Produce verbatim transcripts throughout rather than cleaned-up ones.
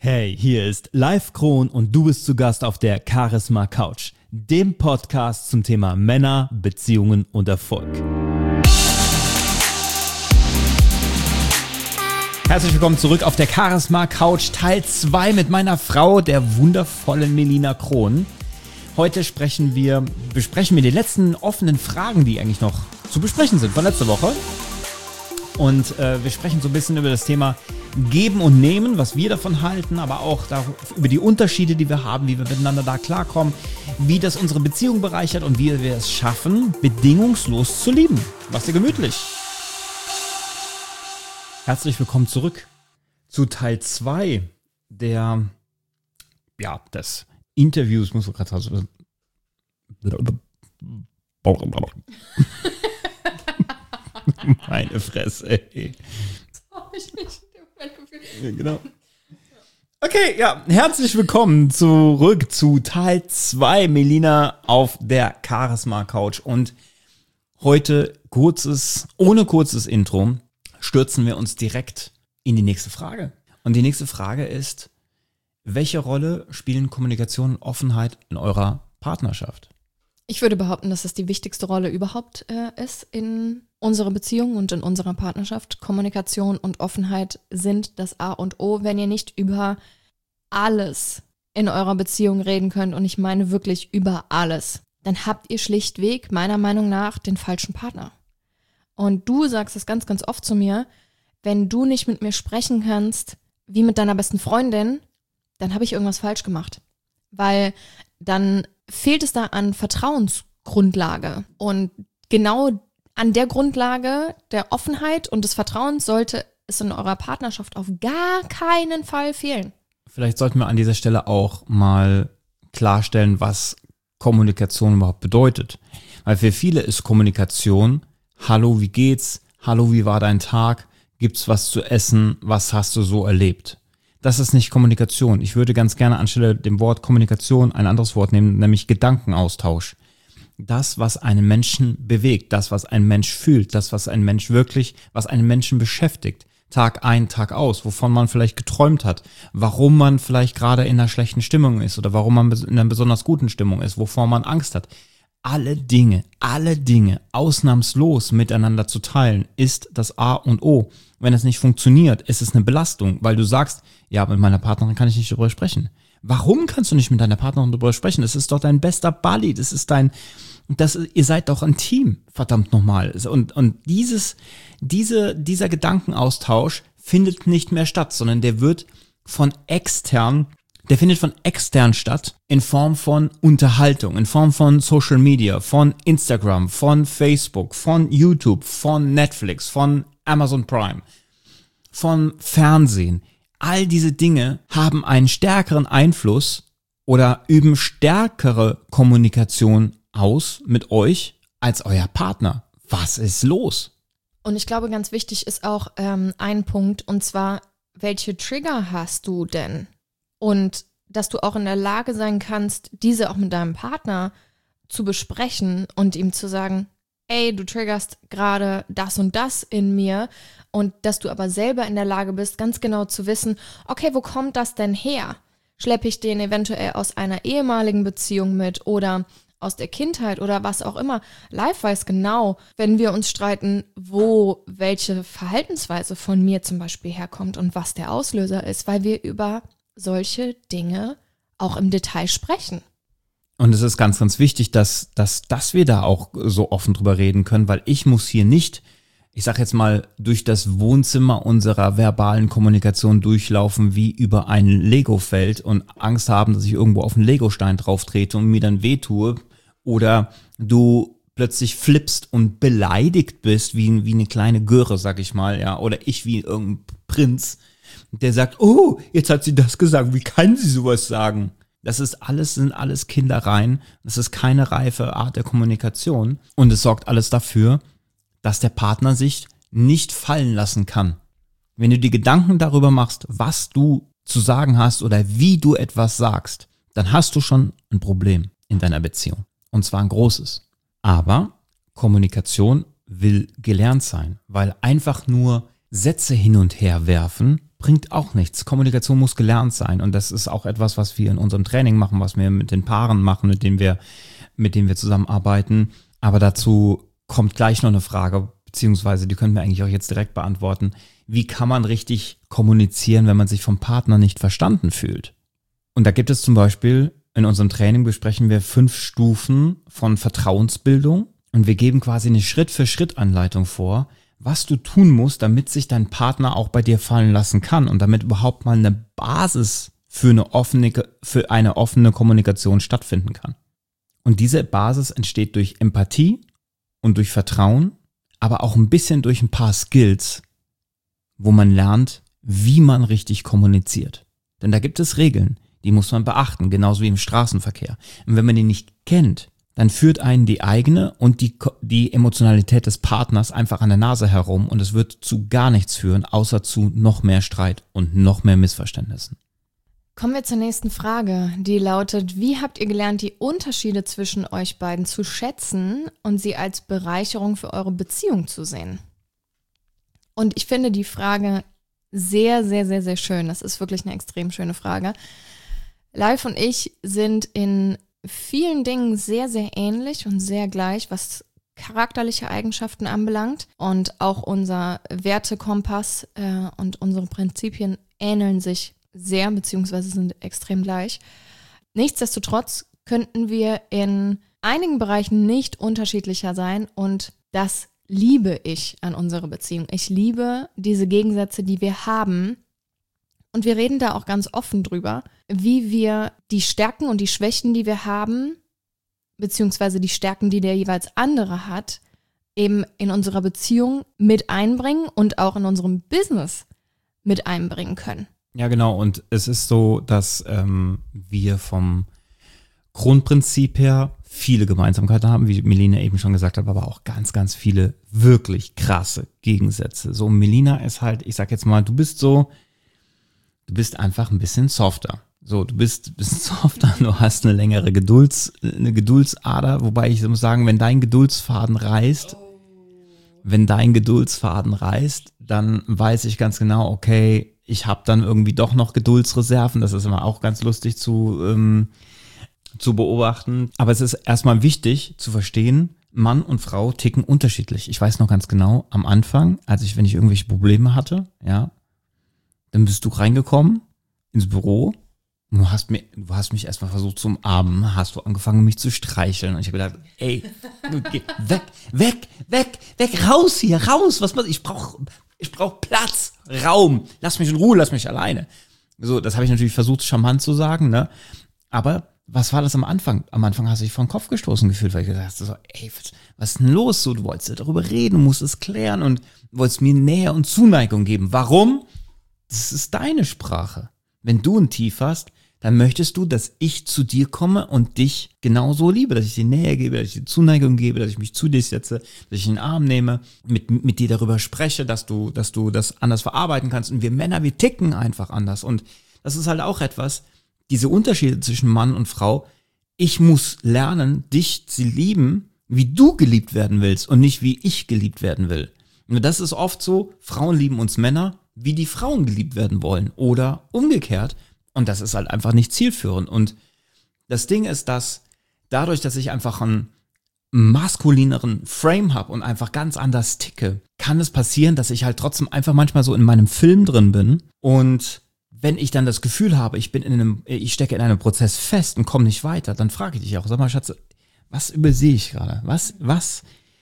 Hey, hier ist Live Kron und du bist zu Gast auf der Charisma Couch, dem Podcast zum Thema Männer, Beziehungen und Erfolg. Herzlich willkommen zurück auf der Charisma Couch, Teil zwei mit meiner Frau, der wundervollen Melina Kron. Heute sprechen wir, besprechen wir die letzten offenen Fragen, die eigentlich noch zu besprechen sind von letzter Woche. Und äh, wir sprechen so ein bisschen über das Thema Geben und Nehmen, was wir davon halten, aber auch da, über die Unterschiede, die wir haben, wie wir miteinander da klarkommen, wie das unsere Beziehung bereichert und wie wir es schaffen, bedingungslos zu lieben. Mach's dir gemütlich. Herzlich willkommen zurück zu Teil zwei der, ja, des Interviews, muss man gerade sagen. Meine Fresse, ey. Das habe ich nicht. Ja, genau. Okay, ja, herzlich willkommen zurück zu Teil zwei, Melina auf der Charisma Couch. Und heute kurzes, ohne kurzes Intro, stürzen wir uns direkt in die nächste Frage. Und die nächste Frage ist, welche Rolle spielen Kommunikation und Offenheit in eurer Partnerschaft? Ich würde behaupten, dass das die wichtigste Rolle überhaupt äh, ist in unserer Beziehung und in unserer Partnerschaft. Kommunikation und Offenheit sind das A und O, wenn ihr nicht über alles in eurer Beziehung reden könnt, und ich meine wirklich über alles, dann habt ihr schlichtweg meiner Meinung nach den falschen Partner. Und du sagst es ganz, ganz oft zu mir, wenn du nicht mit mir sprechen kannst, wie mit deiner besten Freundin, dann habe ich irgendwas falsch gemacht. Weil dann fehlt es da an Vertrauensgrundlage. Und genau an der Grundlage der Offenheit und des Vertrauens sollte es in eurer Partnerschaft auf gar keinen Fall fehlen. Vielleicht sollten wir an dieser Stelle auch mal klarstellen, was Kommunikation überhaupt bedeutet. Weil für viele ist Kommunikation, hallo, wie geht's? Hallo, wie war dein Tag? Gibt's was zu essen? Was hast du so erlebt? Das ist nicht Kommunikation. Ich würde ganz gerne anstelle dem Wort Kommunikation ein anderes Wort nehmen, nämlich Gedankenaustausch. Das, was einen Menschen bewegt, das, was ein Mensch fühlt, das, was ein Mensch wirklich, was einen Menschen beschäftigt, Tag ein, Tag aus, wovon man vielleicht geträumt hat, warum man vielleicht gerade in einer schlechten Stimmung ist oder warum man in einer besonders guten Stimmung ist, wovor man Angst hat. Alle Dinge, alle Dinge ausnahmslos miteinander zu teilen, ist das A und O. Wenn es nicht funktioniert, ist es eine Belastung, weil du sagst, ja, mit meiner Partnerin kann ich nicht darüber sprechen. Warum kannst du nicht mit deiner Partnerin darüber sprechen? Das ist doch dein bester Buddy, das ist dein, das, ihr seid doch ein Team, verdammt nochmal. Und, und dieses, diese, dieser Gedankenaustausch findet nicht mehr statt, sondern der wird von extern Der findet von extern statt, in Form von Unterhaltung, in Form von Social Media, von Instagram, von Facebook, von YouTube, von Netflix, von Amazon Prime, von Fernsehen. All diese Dinge haben einen stärkeren Einfluss oder üben stärkere Kommunikation aus mit euch als euer Partner. Was ist los? Und ich glaube, ganz wichtig ist auch ähm, ein Punkt, und zwar, welche Trigger hast du denn? Und dass du auch in der Lage sein kannst, diese auch mit deinem Partner zu besprechen und ihm zu sagen, ey, du triggerst gerade das und das in mir, und dass du aber selber in der Lage bist, ganz genau zu wissen, okay, wo kommt das denn her? Schleppe ich den eventuell aus einer ehemaligen Beziehung mit oder aus der Kindheit oder was auch immer? Live weiß genau, wenn wir uns streiten, wo welche Verhaltensweise von mir zum Beispiel herkommt und was der Auslöser ist, weil wir über solche Dinge auch im Detail sprechen. Und es ist ganz, ganz wichtig, dass, dass, dass wir da auch so offen drüber reden können, weil ich muss hier nicht, ich sag jetzt mal, durch das Wohnzimmer unserer verbalen Kommunikation durchlaufen wie über ein Lego-Feld und Angst haben, dass ich irgendwo auf einen Legostein drauf trete und mir dann wehtue, oder du plötzlich flippst und beleidigt bist wie, wie eine kleine Göre, sag ich mal, ja, oder ich wie irgendein Prinz, der sagt, oh, jetzt hat sie das gesagt, wie kann sie sowas sagen? Das ist alles, sind alles Kindereien, das ist keine reife Art der Kommunikation, und es sorgt alles dafür, dass der Partner sich nicht fallen lassen kann. Wenn du dir Gedanken darüber machst, was du zu sagen hast oder wie du etwas sagst, dann hast du schon ein Problem in deiner Beziehung, und zwar ein großes. Aber Kommunikation will gelernt sein, weil einfach nur Sätze hin und her werfen bringt auch nichts. Kommunikation muss gelernt sein und das ist auch etwas, was wir in unserem Training machen, was wir mit den Paaren machen, mit denen wir, mit denen wir zusammenarbeiten. Aber dazu kommt gleich noch eine Frage, beziehungsweise die können wir eigentlich auch jetzt direkt beantworten. Wie kann man richtig kommunizieren, wenn man sich vom Partner nicht verstanden fühlt? Und da gibt es zum Beispiel, in unserem Training besprechen wir fünf Stufen von Vertrauensbildung und wir geben quasi eine Schritt-für-Schritt-Anleitung vor, was du tun musst, damit sich dein Partner auch bei dir fallen lassen kann und damit überhaupt mal eine Basis für eine offene, für eine offene Kommunikation stattfinden kann. Und diese Basis entsteht durch Empathie und durch Vertrauen, aber auch ein bisschen durch ein paar Skills, wo man lernt, wie man richtig kommuniziert. Denn da gibt es Regeln, die muss man beachten, genauso wie im Straßenverkehr. Und wenn man die nicht kennt, dann führt einen die eigene und die, die Emotionalität des Partners einfach an der Nase herum und es wird zu gar nichts führen, außer zu noch mehr Streit und noch mehr Missverständnissen. Kommen wir zur nächsten Frage, die lautet: Wie habt ihr gelernt, die Unterschiede zwischen euch beiden zu schätzen und sie als Bereicherung für eure Beziehung zu sehen? Und ich finde die Frage sehr, sehr, sehr, sehr schön. Das ist wirklich eine extrem schöne Frage. Live und ich sind in vielen Dingen sehr, sehr ähnlich und sehr gleich, was charakterliche Eigenschaften anbelangt. Und auch unser Wertekompass äh, und unsere Prinzipien ähneln sich sehr, beziehungsweise sind extrem gleich. Nichtsdestotrotz könnten wir in einigen Bereichen nicht unterschiedlicher sein und das liebe ich an unserer Beziehung. Ich liebe diese Gegensätze, die wir haben. Und wir reden da auch ganz offen drüber, wie wir die Stärken und die Schwächen, die wir haben, beziehungsweise die Stärken, die der jeweils andere hat, eben in unserer Beziehung mit einbringen und auch in unserem Business mit einbringen können. Ja, genau. Und es ist so, dass ähm, wir vom Grundprinzip her viele Gemeinsamkeiten haben, wie Melina eben schon gesagt hat, aber auch ganz, ganz viele wirklich krasse Gegensätze. So, Melina ist halt, ich sag jetzt mal, du bist so, du bist einfach ein bisschen softer. So, du bist, bist softer, du hast eine längere Gedulds, eine Geduldsader, wobei ich muss sagen, wenn dein Geduldsfaden reißt, wenn dein Geduldsfaden reißt, dann weiß ich ganz genau, okay, ich habe dann irgendwie doch noch Geduldsreserven. Das ist immer auch ganz lustig zu, ähm, zu beobachten. Aber es ist erstmal wichtig zu verstehen, Mann und Frau ticken unterschiedlich. Ich weiß noch ganz genau, am Anfang, als ich, wenn ich irgendwelche Probleme hatte, ja, dann bist du reingekommen ins Büro und du hast, mir, du hast mich erstmal versucht zu umarmen, hast du angefangen, mich zu streicheln. Und ich habe gedacht, ey, geh weg, weg, weg, weg, raus hier, raus. Was ich brauche ich brauch Platz, Raum. Lass mich in Ruhe, lass mich alleine. So, das habe ich natürlich versucht, charmant zu sagen, ne? Aber was war das am Anfang? Am Anfang hast du dich vor den Kopf gestoßen gefühlt, weil ich gedacht habe, so, ey, was ist denn los? So, du wolltest darüber reden, du musst es klären und wolltest mir Nähe und Zuneigung geben. Warum? Das ist deine Sprache. Wenn du ein Tief hast, dann möchtest du, dass ich zu dir komme und dich genauso liebe, dass ich dir Nähe gebe, dass ich dir Zuneigung gebe, dass ich mich zu dir setze, dass ich in den Arm nehme, mit, mit dir darüber spreche, dass du, dass du das anders verarbeiten kannst. Und wir Männer, wir ticken einfach anders. Und das ist halt auch etwas, diese Unterschiede zwischen Mann und Frau. Ich muss lernen, dich zu lieben, wie du geliebt werden willst und nicht wie ich geliebt werden will. Und das ist oft so, Frauen lieben uns Männer, wie die Frauen geliebt werden wollen oder umgekehrt. Und das ist halt einfach nicht zielführend. Und das Ding ist, dass dadurch, dass ich einfach einen maskulineren Frame habe und einfach ganz anders ticke, kann es passieren, dass ich halt trotzdem einfach manchmal so in meinem Film drin bin. Und wenn ich dann das Gefühl habe, ich bin in einem, ich stecke in einem Prozess fest und komme nicht weiter, dann frage ich dich auch, sag mal, Schatz, was übersehe ich gerade? Was, was,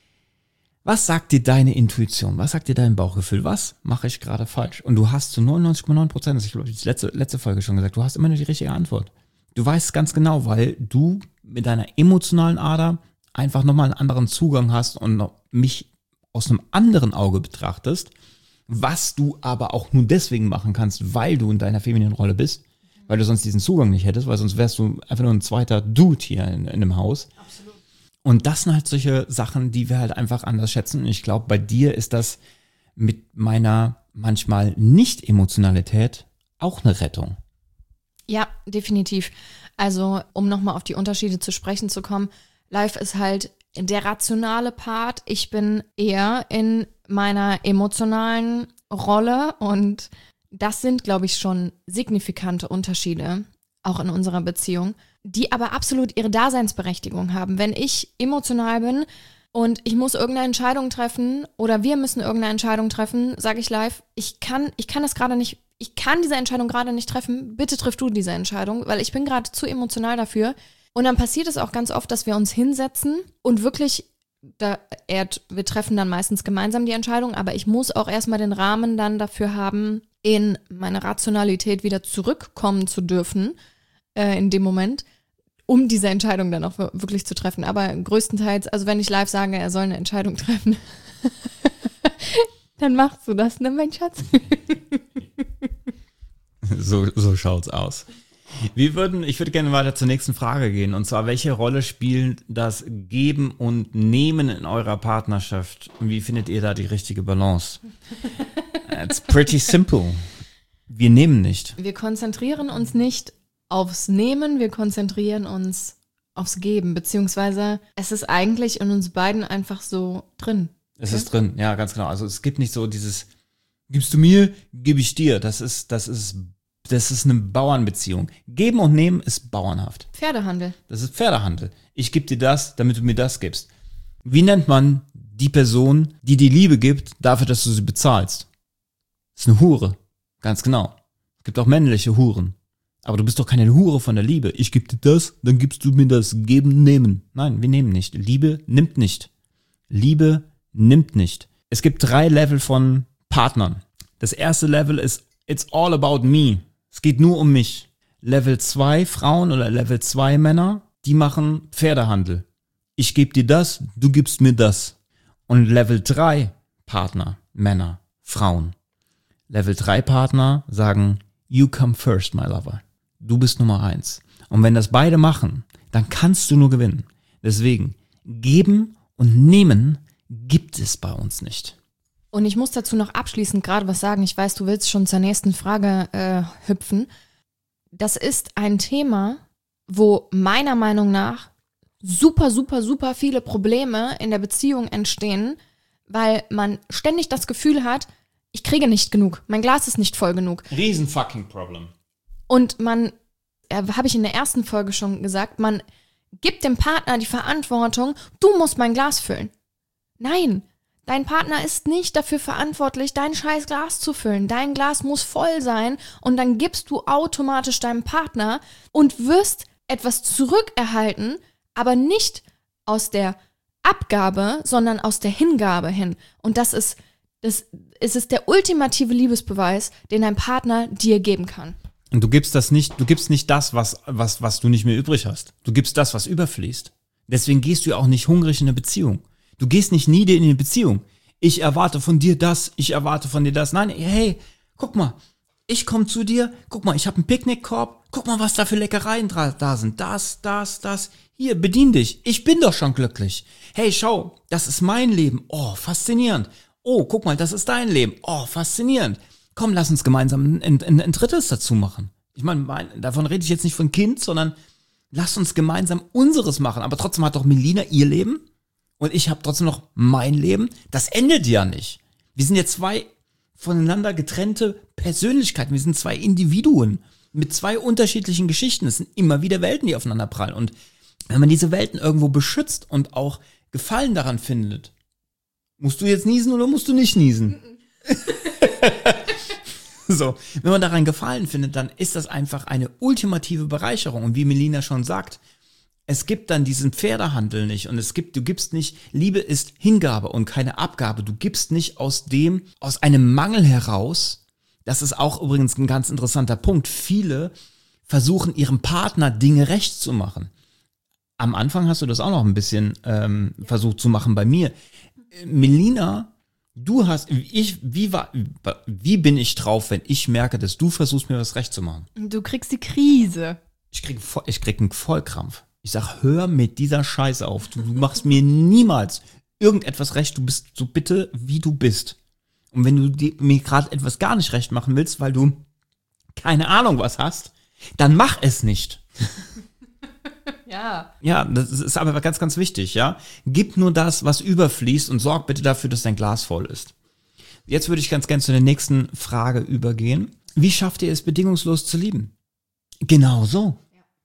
was sagt dir deine Intuition? Was sagt dir dein Bauchgefühl? Was mache ich gerade falsch? Und du hast zu neunundneunzig Komma neun Prozent, das ich glaube, die letzte, letzte Folge schon gesagt, du hast immer nur die richtige Antwort. Du weißt ganz genau, weil du mit deiner emotionalen Ader einfach nochmal einen anderen Zugang hast und noch mich aus einem anderen Auge betrachtest, was du aber auch nur deswegen machen kannst, weil du in deiner femininen Rolle bist, weil du sonst diesen Zugang nicht hättest, weil sonst wärst du einfach nur ein zweiter Dude hier in, in dem Haus. Absolut. Und das sind halt solche Sachen, die wir halt einfach anders schätzen. Und ich glaube, bei dir ist das mit meiner manchmal Nicht-Emotionalität auch eine Rettung. Ja, definitiv. Also, um nochmal auf die Unterschiede zu sprechen zu kommen, Live ist halt der rationale Part. Ich bin eher in meiner emotionalen Rolle und das sind, glaube ich, schon signifikante Unterschiede, auch in unserer Beziehung, die aber absolut ihre Daseinsberechtigung haben. Wenn ich emotional bin und ich muss irgendeine Entscheidung treffen oder wir müssen irgendeine Entscheidung treffen, sage ich live, ich kann, ich kann das gerade nicht, ich kann diese Entscheidung gerade nicht treffen, bitte triff du diese Entscheidung, weil ich bin gerade zu emotional dafür. Und dann passiert es auch ganz oft, dass wir uns hinsetzen und wirklich, da, er, wir treffen dann meistens gemeinsam die Entscheidung, aber ich muss auch erstmal den Rahmen dann dafür haben, in meine Rationalität wieder zurückkommen zu dürfen, äh, in dem Moment, um diese Entscheidung dann auch wirklich zu treffen. Aber größtenteils, also wenn ich live sage, er soll eine Entscheidung treffen, dann machst du das, ne, mein Schatz? So, so schaut's aus. Wir würden, ich würde gerne weiter zur nächsten Frage gehen. Und zwar, welche Rolle spielt das Geben und Nehmen in eurer Partnerschaft? Und wie findet ihr da die richtige Balance? It's pretty simple. Wir nehmen nicht. Wir konzentrieren uns nicht aufs Nehmen, wir konzentrieren uns aufs Geben. Beziehungsweise es ist eigentlich in uns beiden einfach so drin. Es okay? ist drin, ja, ganz genau. Also es gibt nicht so dieses, gibst du mir, gebe ich dir. Das ist, das ist Das ist eine Bauernbeziehung. Geben und nehmen ist bauernhaft. Pferdehandel. Das ist Pferdehandel. Ich gebe dir das, damit du mir das gibst. Wie nennt man die Person, die die Liebe gibt, dafür, dass du sie bezahlst? Das ist eine Hure. Ganz genau. Es gibt auch männliche Huren. Aber du bist doch keine Hure von der Liebe. Ich gebe dir das, dann gibst du mir das. Geben, nehmen. Nein, wir nehmen nicht. Liebe nimmt nicht. Liebe nimmt nicht. Es gibt drei Level von Partnern. Das erste Level ist It's all about me. Es geht nur um mich. Level zwei Frauen oder Level zwei Männer, die machen Pferdehandel. Ich gebe dir das, du gibst mir das. Und Level drei Partner, Männer, Frauen. Level drei Partner sagen, you come first, my lover. Du bist Nummer eins. Und wenn das beide machen, dann kannst du nur gewinnen. Deswegen, geben und nehmen gibt es bei uns nicht. Und ich muss dazu noch abschließend gerade was sagen. Ich weiß, du willst schon zur nächsten Frage äh, hüpfen. Das ist ein Thema, wo meiner Meinung nach super, super, super viele Probleme in der Beziehung entstehen, weil man ständig das Gefühl hat, ich kriege nicht genug, mein Glas ist nicht voll genug. Riesen fucking Problem. Und man, äh, habe ich in der ersten Folge schon gesagt, man gibt dem Partner die Verantwortung, du musst mein Glas füllen. Nein. Dein Partner ist nicht dafür verantwortlich, dein scheiß Glas zu füllen. Dein Glas muss voll sein und dann gibst du automatisch deinem Partner und wirst etwas zurückerhalten, aber nicht aus der Abgabe, sondern aus der Hingabe hin. Und das ist, das, es ist der ultimative Liebesbeweis, den dein Partner dir geben kann. Und du gibst das nicht, du gibst nicht das, was, was, was du nicht mehr übrig hast. Du gibst das, was überfließt. Deswegen gehst du ja auch nicht hungrig in eine Beziehung. Du gehst nicht nieder in eine Beziehung. Ich erwarte von dir das, ich erwarte von dir das. Nein, hey, guck mal, ich komme zu dir, guck mal, ich habe einen Picknickkorb, guck mal, was da für Leckereien da sind. Das, das, das. Hier, bedien dich. Ich bin doch schon glücklich. Hey, schau, das ist mein Leben. Oh, faszinierend. Oh, guck mal, das ist dein Leben. Oh, faszinierend. Komm, lass uns gemeinsam ein, ein, ein drittes dazu machen. Ich meine, mein, davon rede ich jetzt nicht von Kind, sondern lass uns gemeinsam unseres machen. Aber trotzdem hat doch Melina ihr Leben. Und ich habe trotzdem noch mein Leben. Das endet ja nicht. Wir sind ja zwei voneinander getrennte Persönlichkeiten. Wir sind zwei Individuen mit zwei unterschiedlichen Geschichten. Es sind immer wieder Welten, die aufeinander prallen. Und wenn man diese Welten irgendwo beschützt und auch Gefallen daran findet, musst du jetzt niesen oder musst du nicht niesen? So, wenn man daran Gefallen findet, dann ist das einfach eine ultimative Bereicherung. Und wie Melina schon sagt, es gibt dann diesen Pferdehandel nicht und es gibt, du gibst nicht, Liebe ist Hingabe und keine Abgabe. Du gibst nicht aus dem, aus einem Mangel heraus. Das ist auch übrigens ein ganz interessanter Punkt. Viele versuchen ihrem Partner Dinge recht zu machen. Am Anfang hast du das auch noch ein bisschen ähm, versucht zu machen bei mir. Melina, du hast, ich, wie war, wie bin ich drauf, wenn ich merke, dass du versuchst, mir was recht zu machen? Du kriegst die Krise. Ich krieg, ich krieg einen Vollkrampf. Ich sag, hör mit dieser Scheiße auf. Du machst mir niemals irgendetwas recht. Du bist so bitte, wie du bist. Und wenn du dir, mir gerade etwas gar nicht recht machen willst, weil du keine Ahnung was hast, dann mach es nicht. Ja. Ja, das ist aber ganz, ganz wichtig, ja. Gib nur das, was überfließt und sorg bitte dafür, dass dein Glas voll ist. jetzt würde ich ganz gerne zu der nächsten Frage übergehen. Wie schafft ihr es, bedingungslos zu lieben? Genau so.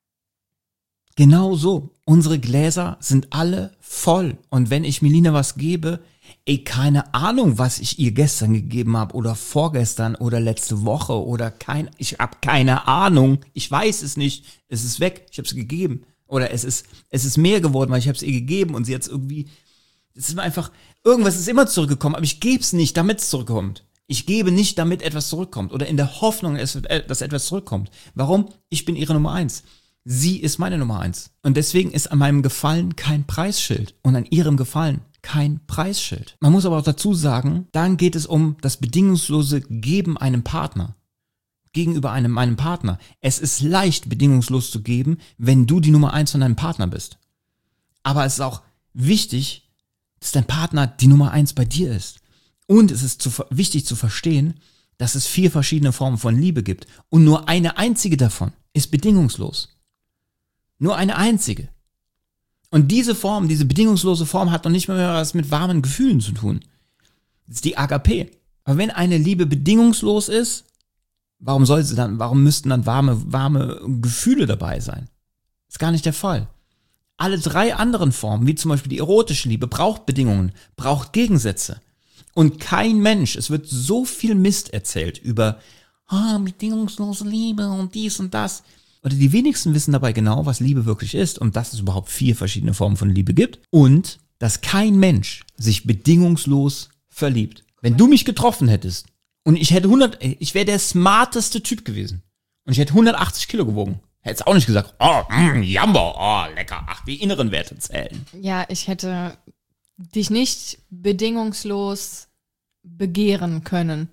Genau so. Unsere Gläser sind alle voll. Und wenn ich Melina was gebe, ey, keine Ahnung, was ich ihr gestern gegeben habe oder vorgestern oder letzte Woche oder kein, ich habe keine Ahnung. Ich weiß es nicht. Es ist weg. Ich habe es gegeben. Oder es ist, es ist mehr geworden, weil ich habe es ihr gegeben und sie hat es irgendwie, es ist einfach, irgendwas ist immer zurückgekommen, aber ich gebe es nicht, damit es zurückkommt. Ich gebe nicht, damit etwas zurückkommt oder in der Hoffnung, dass etwas zurückkommt. Warum? Ich bin ihre Nummer eins. Sie ist meine Nummer eins. Und deswegen ist an meinem Gefallen kein Preisschild und an ihrem Gefallen kein Preisschild. Man muss aber auch dazu sagen, dann geht es um das bedingungslose Geben einem Partner. Gegenüber einem meinem Partner. Es ist leicht, bedingungslos zu geben, wenn du die Nummer eins von deinem Partner bist. Aber es ist auch wichtig, dass dein Partner die Nummer eins bei dir ist. Und es ist zu, wichtig zu verstehen, dass es vier verschiedene Formen von Liebe gibt. Und nur eine einzige davon ist bedingungslos. Nur eine einzige. Und diese Form, diese bedingungslose Form hat noch nicht mehr was mit warmen Gefühlen zu tun. Das ist die Agape. Aber wenn eine Liebe bedingungslos ist, warum soll sie dann, warum müssten dann warme, warme Gefühle dabei sein? Ist gar nicht der Fall. Alle drei anderen Formen, wie zum Beispiel die erotische Liebe, braucht Bedingungen, braucht Gegensätze. Und kein Mensch, es wird so viel Mist erzählt über ah, bedingungslose Liebe und dies und das. Oder die wenigsten wissen dabei genau, was Liebe wirklich ist und dass es überhaupt vier verschiedene Formen von Liebe gibt und dass kein Mensch sich bedingungslos verliebt. Wenn du mich getroffen hättest und ich hätte hundert, ich wäre der smarteste Typ gewesen und ich hätte hundertachtzig Kilo gewogen, hättest auch nicht gesagt, oh, mm, Jambo, oh, lecker, ach, die inneren Werte zählen. Ja, ich hätte dich nicht bedingungslos begehren können.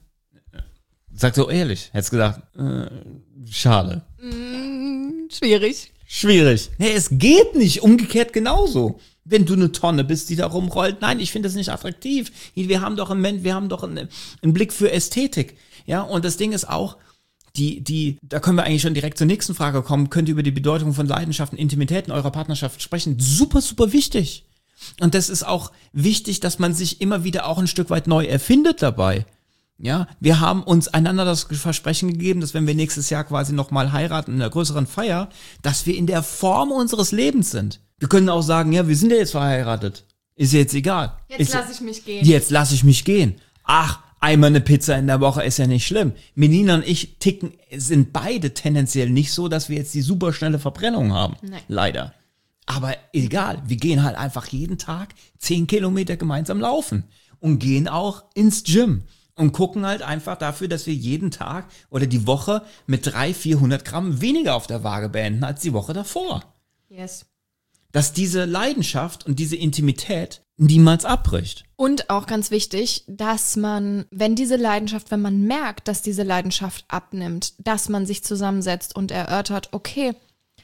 Sag so ehrlich, hättest gesagt, äh, schade. Mm, schwierig. Schwierig. Nee, es geht nicht. Umgekehrt genauso. Wenn du eine Tonne bist, die da rumrollt. Nein, ich finde das nicht attraktiv. Wir haben doch einen, wir haben doch einen, einen Blick für Ästhetik. Ja, und das Ding ist auch, die, die, da können wir eigentlich schon direkt zur nächsten Frage kommen. Könnt ihr über die Bedeutung von Leidenschaft und Intimität in eurer Partnerschaft sprechen? Super, super wichtig. Und das ist auch wichtig, dass man sich immer wieder auch ein Stück weit neu erfindet dabei. Ja, wir haben uns einander das Versprechen gegeben, dass wenn wir nächstes Jahr quasi nochmal heiraten in einer größeren Feier, dass wir in der Form unseres Lebens sind. Wir können auch sagen, ja, wir sind ja jetzt verheiratet. Ist jetzt egal. Jetzt lasse ich mich gehen. Jetzt lasse ich mich gehen. Ach, einmal eine Pizza in der Woche ist ja nicht schlimm. Melina und ich ticken, sind beide tendenziell nicht so, dass wir jetzt die super schnelle Verbrennung haben. Nein. Leider. Aber egal, wir gehen halt einfach jeden Tag zehn Kilometer gemeinsam laufen und gehen auch ins Gym. Und gucken halt einfach dafür, dass wir jeden Tag oder die Woche mit dreihundert, vierhundert Gramm weniger auf der Waage beenden als die Woche davor. Yes. Dass diese Leidenschaft und diese Intimität niemals abbricht. Und auch ganz wichtig, dass man, wenn diese Leidenschaft, wenn man merkt, dass diese Leidenschaft abnimmt, dass man sich zusammensetzt und erörtert, okay,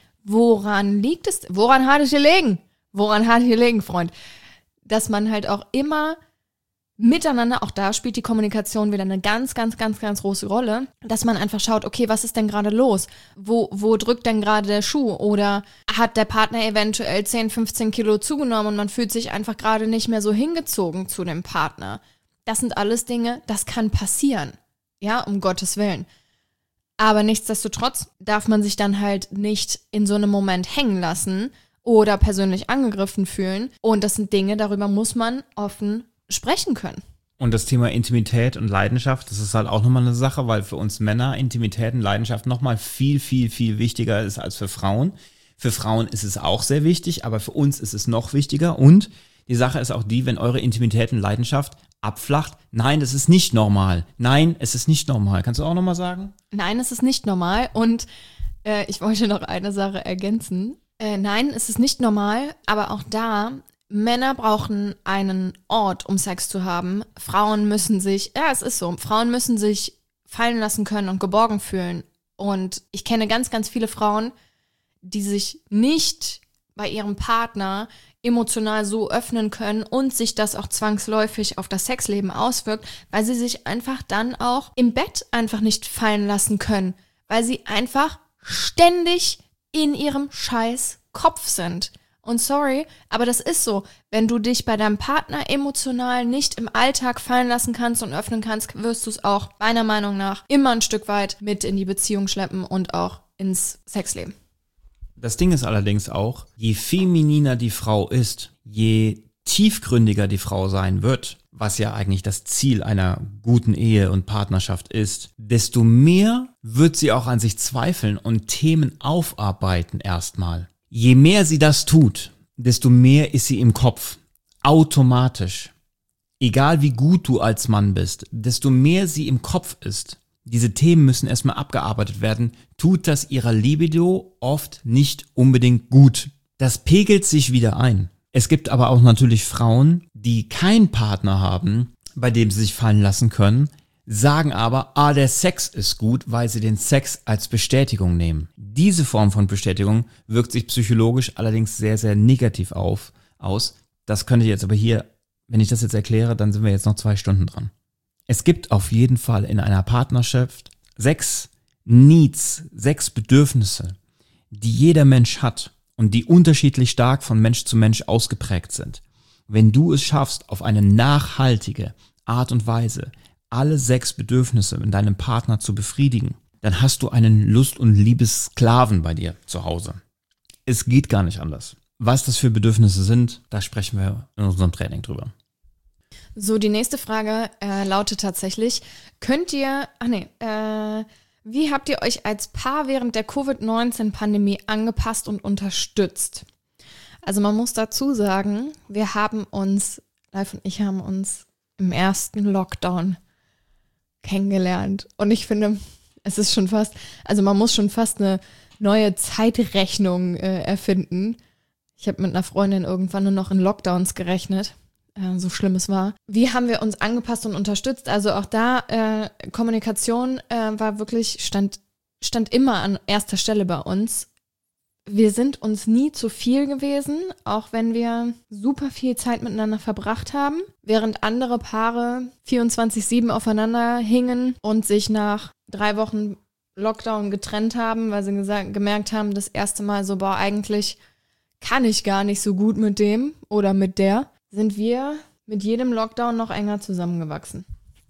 woran liegt es, woran hat es gelegen? Woran hat es gelegen, Freund? Dass man halt auch immer miteinander, auch da spielt die Kommunikation wieder eine ganz, ganz, ganz, ganz große Rolle, dass man einfach schaut, okay, was ist denn gerade los? Wo, wo drückt denn gerade der Schuh? Oder hat der Partner eventuell zehn, fünfzehn Kilo zugenommen und man fühlt sich einfach gerade nicht mehr so hingezogen zu dem Partner? Das sind alles Dinge, das kann passieren. Ja, um Gottes Willen. Aber nichtsdestotrotz darf man sich dann halt nicht in so einem Moment hängen lassen oder persönlich angegriffen fühlen. Und das sind Dinge, darüber muss man offen sprechen können. Und das Thema Intimität und Leidenschaft, das ist halt auch nochmal eine Sache, weil für uns Männer Intimität und Leidenschaft nochmal viel, viel, viel wichtiger ist als für Frauen. Für Frauen ist es auch sehr wichtig, aber für uns ist es noch wichtiger. Und die Sache ist auch die, wenn eure Intimität und Leidenschaft abflacht, nein, das ist nicht normal. Nein, es ist nicht normal. Kannst du auch nochmal sagen? Nein, es ist nicht normal. Und äh, ich wollte noch eine Sache ergänzen. Äh, nein, es ist nicht normal, aber auch da, Männer brauchen einen Ort, um Sex zu haben. Frauen müssen sich, ja, es ist so, Frauen müssen sich fallen lassen können und geborgen fühlen. Und ich kenne ganz, ganz viele Frauen, die sich nicht bei ihrem Partner emotional so öffnen können und sich das auch zwangsläufig auf das Sexleben auswirkt, weil sie sich einfach dann auch im Bett einfach nicht fallen lassen können, weil sie einfach ständig in ihrem scheiß Kopf sind. Und sorry, aber das ist so. Wenn du dich bei deinem Partner emotional nicht im Alltag fallen lassen kannst und öffnen kannst, wirst du es auch meiner Meinung nach immer ein Stück weit mit in die Beziehung schleppen und auch ins Sexleben. Das Ding ist allerdings auch, je femininer die Frau ist, je tiefgründiger die Frau sein wird, was ja eigentlich das Ziel einer guten Ehe und Partnerschaft ist, desto mehr wird sie auch an sich zweifeln und Themen aufarbeiten erstmal. Je mehr sie das tut, desto mehr ist sie im Kopf. Automatisch. Egal wie gut du als Mann bist, desto mehr sie im Kopf ist. Diese Themen müssen erstmal abgearbeitet werden, tut das ihrer Libido oft nicht unbedingt gut. Das pegelt sich wieder ein. Es gibt aber auch natürlich Frauen, die keinen Partner haben, bei dem sie sich fallen lassen können, sagen aber, ah, der Sex ist gut, weil sie den Sex als Bestätigung nehmen. Diese Form von Bestätigung wirkt sich psychologisch allerdings sehr, sehr negativ auf, aus. Das könnte ich jetzt aber hier, wenn ich das jetzt erkläre, dann sind wir jetzt noch zwei Stunden dran. Es gibt auf jeden Fall in einer Partnerschaft sechs Needs, sechs Bedürfnisse, die jeder Mensch hat und die unterschiedlich stark von Mensch zu Mensch ausgeprägt sind. Wenn du es schaffst, auf eine nachhaltige Art und Weise alle sechs Bedürfnisse in deinem Partner zu befriedigen, dann hast du einen Lust- und Liebessklaven bei dir zu Hause. Es geht gar nicht anders. Was das für Bedürfnisse sind, da sprechen wir in unserem Training drüber. So, die nächste Frage äh, lautet tatsächlich, könnt ihr, ach nee, äh, wie habt ihr euch als Paar während der Covid neunzehn Pandemie angepasst und unterstützt? Also man muss dazu sagen, wir haben uns, Live und ich haben uns im ersten Lockdown kennengelernt. Und ich finde, es ist schon fast, also man muss schon fast eine neue Zeitrechnung äh, erfinden. Ich habe mit einer Freundin irgendwann nur noch in Lockdowns gerechnet. So schlimm es war. Wie haben wir uns angepasst und unterstützt? Also auch da, äh, Kommunikation äh, war wirklich, stand, stand immer an erster Stelle bei uns. Wir sind uns nie zu viel gewesen, auch wenn wir super viel Zeit miteinander verbracht haben, während andere Paare vierundzwanzig sieben aufeinander hingen und sich nach drei Wochen Lockdown getrennt haben, weil sie gesagt, gemerkt haben, das erste Mal so, boah, eigentlich kann ich gar nicht so gut mit dem oder mit der. Sind wir mit jedem Lockdown noch enger zusammengewachsen.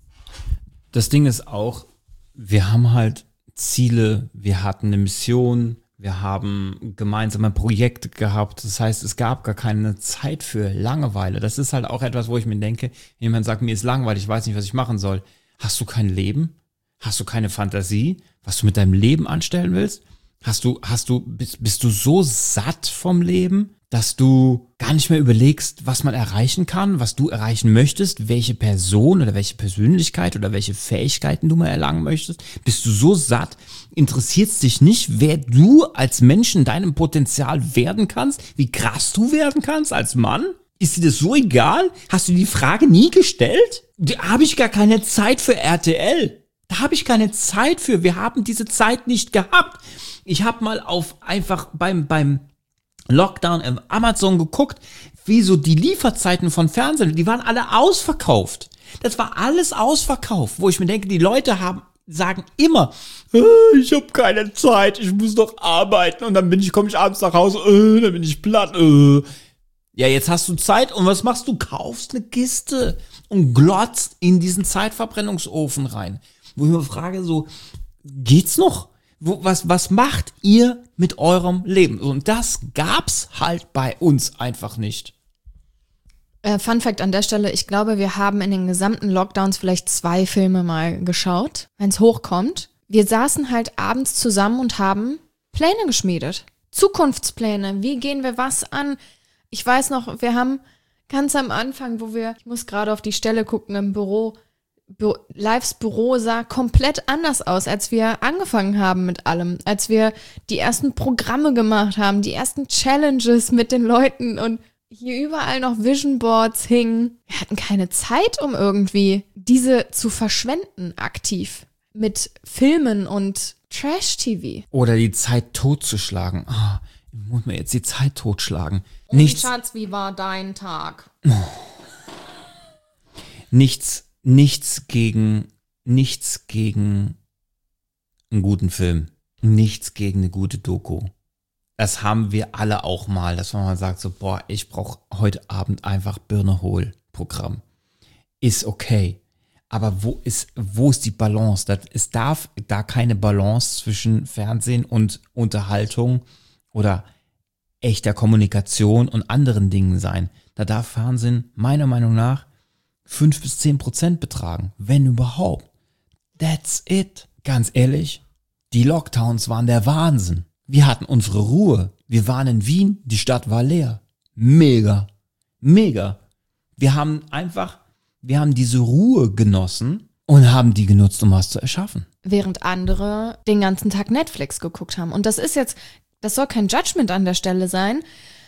Das Ding ist auch, wir haben halt Ziele, wir hatten eine Mission, wir haben gemeinsame Projekte gehabt. Das heißt, es gab gar keine Zeit für Langeweile. Das ist halt auch etwas, wo ich mir denke, wenn jemand sagt, mir ist langweilig, ich weiß nicht, was ich machen soll. Hast du kein Leben? Hast du keine Fantasie, was du mit deinem Leben anstellen willst? Hast du, hast du, bist, bist du so satt vom Leben, dass du gar nicht mehr überlegst, was man erreichen kann, was du erreichen möchtest, welche Person oder welche Persönlichkeit oder welche Fähigkeiten du mal erlangen möchtest? Bist du so satt? Interessiert es dich nicht, wer du als Mensch in deinem Potenzial werden kannst? Wie krass du werden kannst als Mann? Ist dir das so egal? Hast du die Frage nie gestellt? Da habe ich gar keine Zeit für R T L. Da habe ich keine Zeit für. Wir haben diese Zeit nicht gehabt. Ich habe mal auf einfach beim beim Lockdown im Amazon geguckt, wie so die Lieferzeiten von Fernsehen, die waren alle ausverkauft. Das war alles ausverkauft, wo ich mir denke, die Leute haben, sagen immer, äh, ich habe keine Zeit, ich muss noch arbeiten und dann bin ich, komme ich abends nach Hause, äh, dann bin ich platt. Äh. Ja, jetzt hast du Zeit und was machst du? Kaufst eine Kiste und glotzt in diesen Zeitverbrennungsofen rein. Wo ich mir frage, so, geht's noch? Wo, was, was macht ihr mit eurem Leben? Und das gab's halt bei uns einfach nicht. Äh, Fun Fact an der Stelle, ich glaube, wir haben in den gesamten Lockdowns vielleicht zwei Filme mal geschaut, wenn es hochkommt. Wir saßen halt abends zusammen und haben Pläne geschmiedet. Zukunftspläne, wie gehen wir was an? Ich weiß noch, wir haben ganz am Anfang, wo wir, ich muss gerade auf die Stelle gucken im Büro, Bü- Lives Büro sah komplett anders aus, als wir angefangen haben mit allem. Als wir die ersten Programme gemacht haben, die ersten Challenges mit den Leuten und hier überall noch Vision Boards hingen. Wir hatten keine Zeit, um irgendwie diese zu verschwenden aktiv mit Filmen und Trash-T V. Oder die Zeit totzuschlagen. Ah, ich muss mir jetzt die Zeit totschlagen. Und Nichts, Schatz, wie war dein Tag? nichts, nichts gegen, nichts gegen einen guten Film. Nichts gegen eine gute Doku. Das haben wir alle auch mal, dass man mal sagt so, boah, ich brauche heute Abend einfach Birne-Hol-Programm. Ist okay. Aber wo ist, wo ist die Balance? Das, es darf da keine Balance zwischen Fernsehen und Unterhaltung oder echter Kommunikation und anderen Dingen sein. Da darf Fernsehen meiner Meinung nach fünf bis zehn Prozent betragen, wenn überhaupt. That's it. Ganz ehrlich, die Lockdowns waren der Wahnsinn. Wir hatten unsere Ruhe. Wir waren in Wien, die Stadt war leer. Mega. Mega. Wir haben einfach, wir haben diese Ruhe genossen und haben die genutzt, um was zu erschaffen. Während andere den ganzen Tag Netflix geguckt haben. Und das ist jetzt, das soll kein Judgment an der Stelle sein,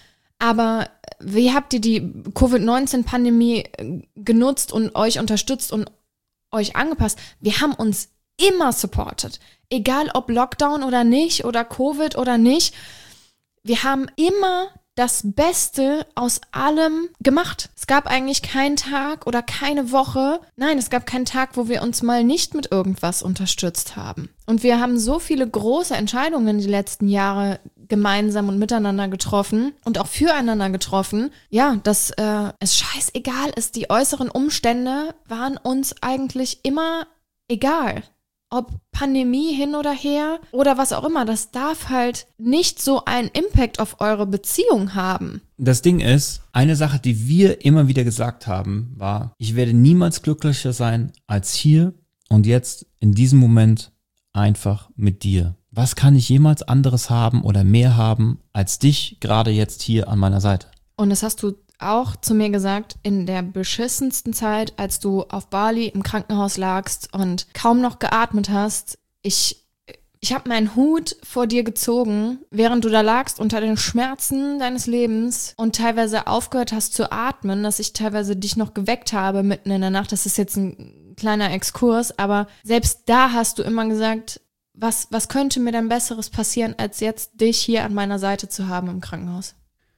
aber wie habt ihr die Covid neunzehn Pandemie genutzt und euch unterstützt und euch angepasst? Wir haben uns immer supported. Egal ob Lockdown oder nicht oder Covid oder nicht. Wir haben immer das Beste aus allem gemacht. Es gab eigentlich keinen Tag oder keine Woche, nein, es gab keinen Tag, wo wir uns mal nicht mit irgendwas unterstützt haben. Und wir haben so viele große Entscheidungen die letzten Jahre gemeinsam und miteinander getroffen und auch füreinander getroffen. Ja, dass äh, es scheißegal ist, die äußeren Umstände waren uns eigentlich immer egal. Ob Pandemie hin oder her oder was auch immer, das darf halt nicht so einen Impact auf eure Beziehung haben. Das Ding ist, eine Sache, die wir immer wieder gesagt haben, war, ich werde niemals glücklicher sein als hier und jetzt in diesem Moment einfach mit dir. Was kann ich jemals anderes haben oder mehr haben als dich gerade jetzt hier an meiner Seite? Und das hast du auch zu mir gesagt, in der beschissensten Zeit, als du auf Bali im Krankenhaus lagst und kaum noch geatmet hast, ich, ich habe meinen Hut vor dir gezogen, während du da lagst unter den Schmerzen deines Lebens und teilweise aufgehört hast zu atmen, dass ich teilweise dich noch geweckt habe mitten in der Nacht. Das ist jetzt ein kleiner Exkurs, aber selbst da hast du immer gesagt, was, was könnte mir denn Besseres passieren, als jetzt dich hier an meiner Seite zu haben im Krankenhaus?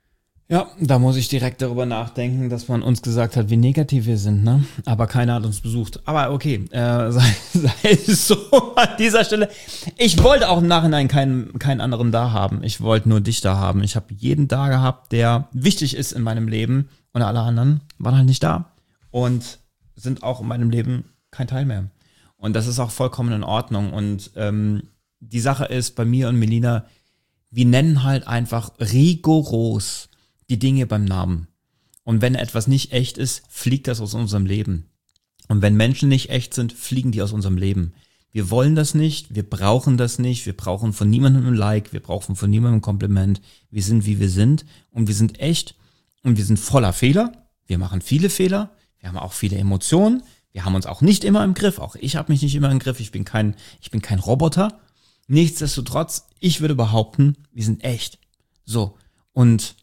Ja, da muss ich direkt darüber nachdenken, dass man uns gesagt hat, wie negativ wir sind, ne? Aber keiner hat uns besucht. Aber okay, äh, sei, sei es so an dieser Stelle. Ich wollte auch im Nachhinein keinen, keinen anderen da haben. Ich wollte nur dich da haben. Ich habe jeden da gehabt, der wichtig ist in meinem Leben und alle anderen waren halt nicht da und sind auch in meinem Leben kein Teil mehr. Und das ist auch vollkommen in Ordnung. Und ähm, die Sache ist, bei mir und Melina, wir nennen halt einfach rigoros die Dinge beim Namen. Und wenn etwas nicht echt ist, fliegt das aus unserem Leben. Und wenn Menschen nicht echt sind, fliegen die aus unserem Leben. Wir wollen das nicht, wir brauchen das nicht, wir brauchen von niemandem ein Like, wir brauchen von niemandem ein Kompliment. Wir sind, wie wir sind und wir sind echt und wir sind voller Fehler. Wir machen viele Fehler, wir haben auch viele Emotionen, wir haben uns auch nicht immer im Griff. Auch ich habe mich nicht immer im Griff, ich bin kein, ich bin kein Roboter. Nichtsdestotrotz, ich würde behaupten, wir sind echt. So, und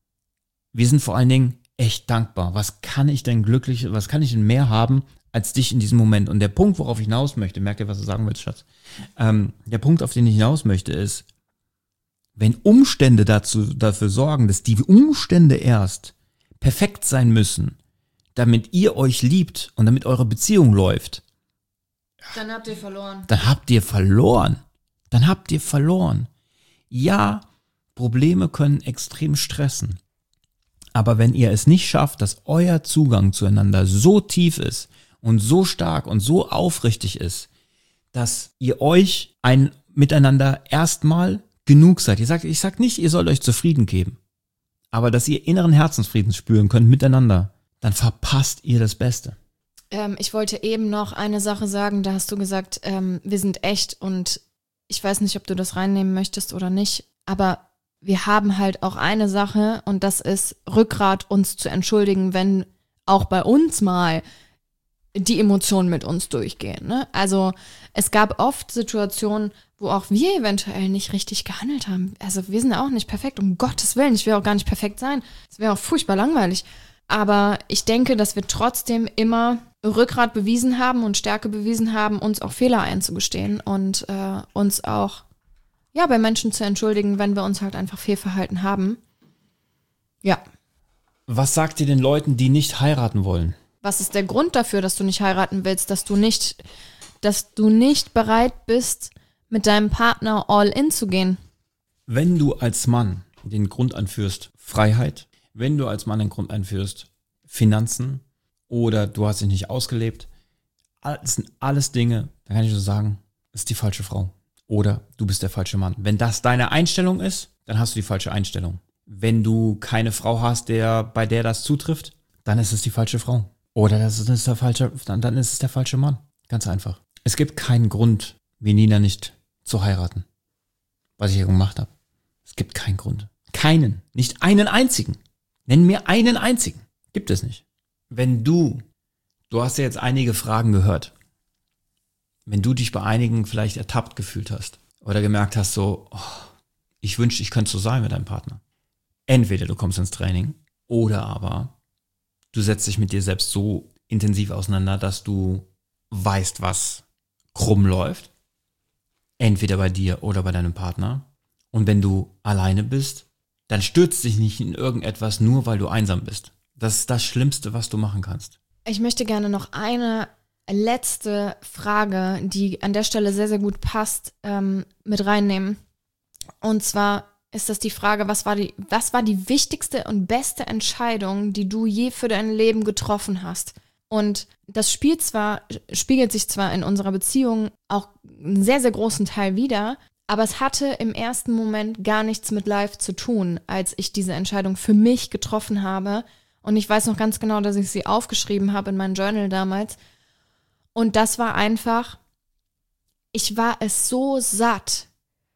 wir sind vor allen Dingen echt dankbar. Was kann ich denn glücklich, was kann ich denn mehr haben als dich in diesem Moment? Und der Punkt, worauf ich hinaus möchte, merkt ihr, was du sagen willst, Schatz? Ähm, der Punkt, auf den ich hinaus möchte, ist, wenn Umstände dazu, dafür sorgen, dass die Umstände erst perfekt sein müssen, damit ihr euch liebt und damit eure Beziehung läuft, dann habt ihr verloren. Dann habt ihr verloren. Dann habt ihr verloren. Ja, Probleme können extrem stressen. Aber wenn ihr es nicht schafft, dass euer Zugang zueinander so tief ist und so stark und so aufrichtig ist, dass ihr euch ein Miteinander erstmal genug seid. Ihr sagt, ich sag nicht, ihr sollt euch zufrieden geben, aber dass ihr inneren Herzensfrieden spüren könnt miteinander, dann verpasst ihr das Beste. Ähm, ich wollte eben noch eine Sache sagen, da hast du gesagt, ähm, wir sind echt und ich weiß nicht, ob du das reinnehmen möchtest oder nicht, aber wir haben halt auch eine Sache und das ist Rückgrat, uns zu entschuldigen, wenn auch bei uns mal die Emotionen mit uns durchgehen. Ne? Also es gab oft Situationen, wo auch wir eventuell nicht richtig gehandelt haben. Also wir sind ja auch nicht perfekt, um Gottes Willen. Ich will auch gar nicht perfekt sein. Das wäre auch furchtbar langweilig. Aber ich denke, dass wir trotzdem immer Rückgrat bewiesen haben und Stärke bewiesen haben, uns auch Fehler einzugestehen und äh, uns auch ja, bei Menschen zu entschuldigen, wenn wir uns halt einfach Fehlverhalten haben. Ja. Was sagt ihr den Leuten, die nicht heiraten wollen? Was ist der Grund dafür, dass du nicht heiraten willst, dass du nicht, dass du nicht bereit bist, mit deinem Partner all in zu gehen? Wenn du als Mann den Grund anführst, Freiheit, wenn du als Mann den Grund anführst, Finanzen oder du hast dich nicht ausgelebt, das sind alles Dinge, da kann ich nur sagen, ist die falsche Frau oder du bist der falsche Mann. Wenn das deine Einstellung ist, dann hast du die falsche Einstellung. Wenn du keine Frau hast, der, bei der das zutrifft, dann ist es die falsche Frau. Oder das ist der falsche, dann, dann ist es der falsche Mann. Ganz einfach. Es gibt keinen Grund, wie Nina nicht zu heiraten. Was ich hier gemacht habe. Es gibt keinen Grund. Keinen. Nicht einen einzigen. Nenn mir einen einzigen. Gibt es nicht. Wenn du, du hast ja jetzt einige Fragen gehört. Wenn du dich bei einigen vielleicht ertappt gefühlt hast oder gemerkt hast so, oh, ich wünschte, ich könnte so sein mit deinem Partner. Entweder du kommst ins Training oder aber du setzt dich mit dir selbst so intensiv auseinander, dass du weißt, was krumm läuft. Entweder bei dir oder bei deinem Partner. Und wenn du alleine bist, dann stürzt dich nicht in irgendetwas, nur weil du einsam bist. Das ist das Schlimmste, was du machen kannst. Ich möchte gerne noch eine letzte Frage, die an der Stelle sehr, sehr gut passt, ähm, mit reinnehmen. Und zwar ist das die Frage, was war die, was war die wichtigste und beste Entscheidung, die du je für dein Leben getroffen hast? Und das spielt zwar, spiegelt sich zwar in unserer Beziehung auch einen sehr, sehr großen Teil wider, aber es hatte im ersten Moment gar nichts mit Life zu tun, als ich diese Entscheidung für mich getroffen habe. Und ich weiß noch ganz genau, dass ich sie aufgeschrieben habe in meinem Journal damals. Und das war einfach, ich war es so satt,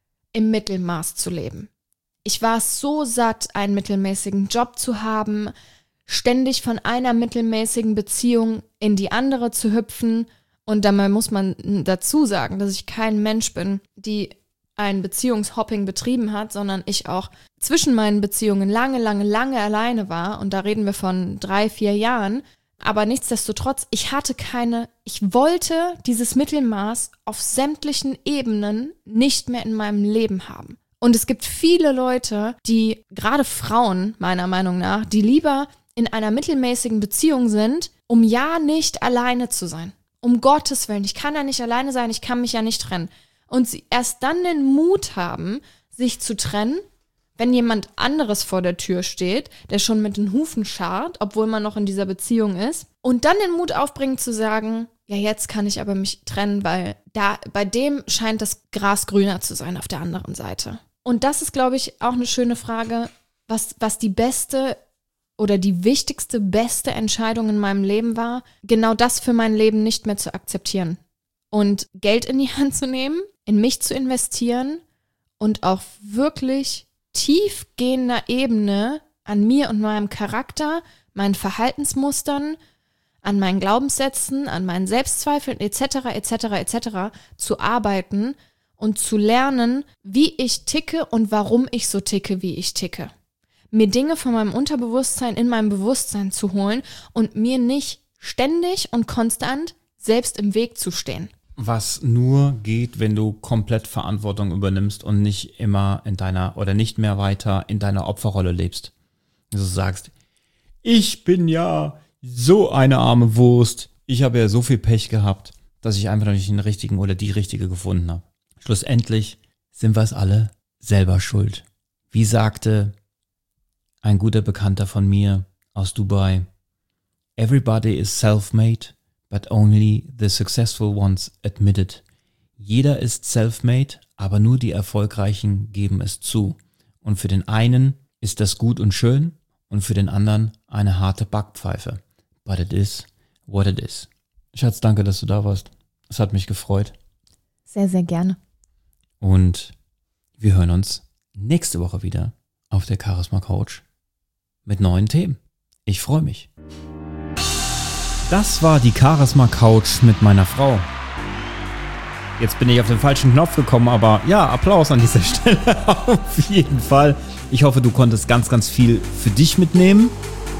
im Mittelmaß zu leben. Ich war so satt, einen mittelmäßigen Job zu haben, ständig von einer mittelmäßigen Beziehung in die andere zu hüpfen. Und dabei muss man dazu sagen, dass ich kein Mensch bin, die ein Beziehungshopping betrieben hat, sondern ich auch zwischen meinen Beziehungen lange, lange, lange alleine war. Und da reden wir von drei, vier Jahren. Aber nichtsdestotrotz, ich hatte keine, ich wollte dieses Mittelmaß auf sämtlichen Ebenen nicht mehr in meinem Leben haben. Und es gibt viele Leute, die, gerade Frauen meiner Meinung nach, die lieber in einer mittelmäßigen Beziehung sind, um ja nicht alleine zu sein. Um Gottes Willen, ich kann ja nicht alleine sein, ich kann mich ja nicht trennen. Und sie erst dann den Mut haben, sich zu trennen, wenn jemand anderes vor der Tür steht, der schon mit den Hufen scharrt, obwohl man noch in dieser Beziehung ist. Und dann den Mut aufbringen zu sagen, ja, jetzt kann ich aber mich trennen, weil da bei dem scheint das Gras grüner zu sein auf der anderen Seite. Und das ist, glaube ich, auch eine schöne Frage, was, was die beste oder die wichtigste, beste Entscheidung in meinem Leben war, genau das für mein Leben nicht mehr zu akzeptieren. Und Geld in die Hand zu nehmen, in mich zu investieren und auf wirklich tiefgehender Ebene an mir und meinem Charakter, meinen Verhaltensmustern, an meinen Glaubenssätzen, an meinen Selbstzweifeln et cetera et cetera et cetera zu arbeiten und zu lernen, wie ich ticke und warum ich so ticke, wie ich ticke. Mir Dinge von meinem Unterbewusstsein in meinem Bewusstsein zu holen und mir nicht ständig und konstant selbst im Weg zu stehen. Was nur geht, wenn du komplett Verantwortung übernimmst und nicht immer in deiner oder nicht mehr weiter in deiner Opferrolle lebst. Also du sagst, ich bin ja so eine arme Wurst, ich habe ja so viel Pech gehabt, dass ich einfach noch nicht den richtigen oder die richtige gefunden habe. Schlussendlich sind wir es alle selber schuld. Wie sagte ein guter Bekannter von mir aus Dubai, everybody is self-made, but only the successful ones admit it. Jeder ist self-made, aber nur die Erfolgreichen geben es zu. Und für den einen ist das gut und schön und für den anderen eine harte Backpfeife. But it is what it is. Schatz, danke, dass du da warst. Es hat mich gefreut. Sehr, sehr gerne. Und wir hören uns nächste Woche wieder auf der Charisma Couch mit neuen Themen. Ich freue mich. Das war die Charisma Couch mit meiner Frau. Jetzt bin ich auf den falschen Knopf gekommen, aber ja, Applaus an dieser Stelle auf jeden Fall. Ich hoffe, du konntest ganz, ganz viel für dich mitnehmen.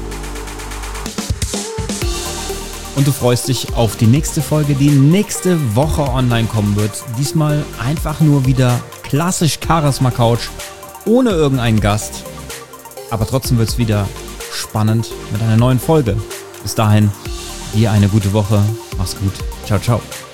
Und du freust dich auf die nächste Folge, die nächste Woche online kommen wird. Diesmal einfach nur wieder klassisch Charisma Couch, ohne irgendeinen Gast. Aber trotzdem wird es wieder spannend mit einer neuen Folge. Bis dahin, dir eine gute Woche. Mach's gut. Ciao, ciao.